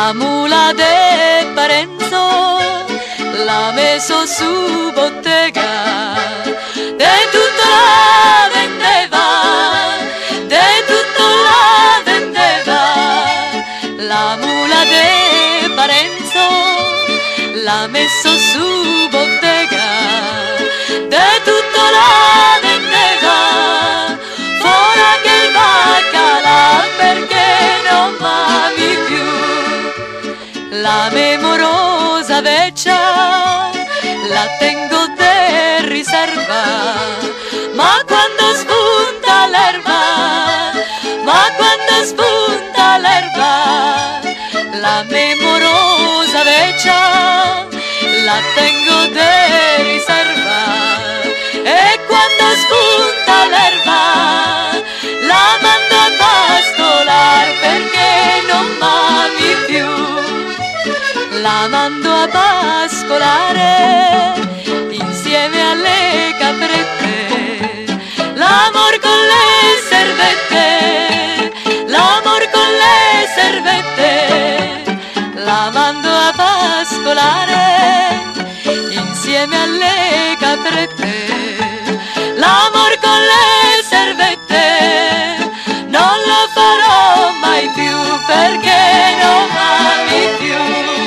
La mula de Parenzo l'ha messo su bottega, de tutto la vendeva, de tutto la vendeva. La mula de Parenzo l'ha messo su bottega, de tutto la vendeva. Fora che il baccalà perché non m'ami più. La memorosa vecchia la tengo de riserva, ma quando spunta l'erba, ma quando spunta l'erba, la memorosa vecchia la tengo de riserva. E quando spunta l'erba la mando a pascolar perché non m'ami più. La mando a pascolare insieme alle caprette, l'amor con le servette, l'amor con le servette. La mando a pascolare insieme alle caprette, l'amor con le servette. Non lo farò mai più perché non m'ami più.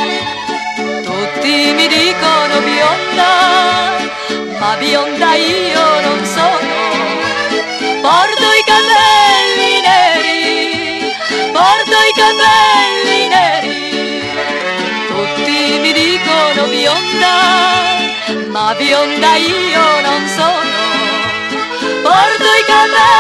Tutti mi dicono bionda, ma bionda io non sono. Porto i capelli neri, porto i capelli neri. Tutti mi dicono bionda, ma bionda io non sono. Porto i capelli